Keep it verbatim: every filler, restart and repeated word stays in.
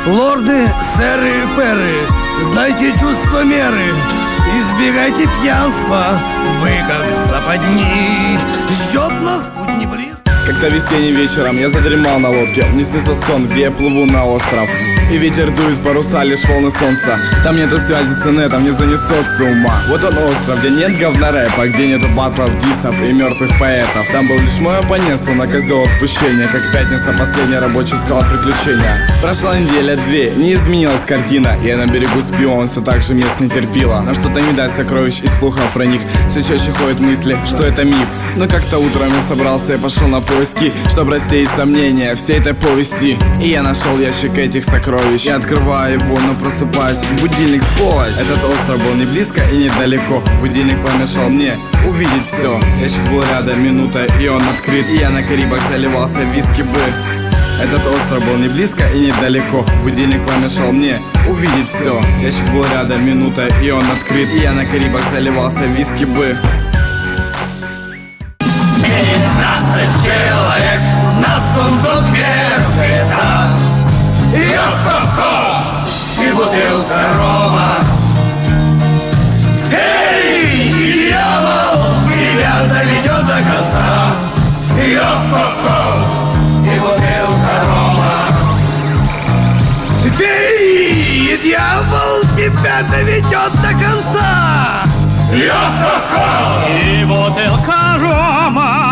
Лорды, сэры, пэры, знайте чувство меры. Избегайте пьянства, вы как западни. Ждет нас путь не близко. Как-то весенним вечером я задремал на лодке. Мне снится сон, где я плыву на остров. И ветер дует паруса, лишь волны солнца. Там нету связи с инетом, не занесет с ума. Вот он остров, где нет говна рэпа, где нету батлов, дисов и мертвых поэтов. Там был лишь мой оппонент, словно козел отпущения. Как пятница, последняя рабочая скала приключения. Прошла неделя две, не изменилась картина. Я на берегу сплю, он все так же мест не терпила. Но что-то не даст сокровищ и слухов про них. Все чаще ходят мысли, что это миф. Но как-то утром я собрался и пошел на поиски, чтобы рассеять сомнения всей этой повести. И я нашел ящик этих сокровищ. Я открываю его, но просыпаюсь. Будильник, сволочь. Этот остров был не близко и недалеко. Будильник помешал мне увидеть все. Ящик был рядом, минута, и он открыт. И я на Карибах заливался виски бы. Этот остров был не близко и недалеко. Будильник помешал мне увидеть все. Ящик был рядом, минута, и он открыт. И я на Карибах заливался виски бы. Пятнадцать человек на сундук мертвеца. Йо-хо-хо! И бутылка рома. Эй, дьявол, тебя доведет до конца. Йо-хо-хо! И бутылка рома. Эй, дьявол, тебя доведет до конца. Йо-хо-хо! И бутылка рома.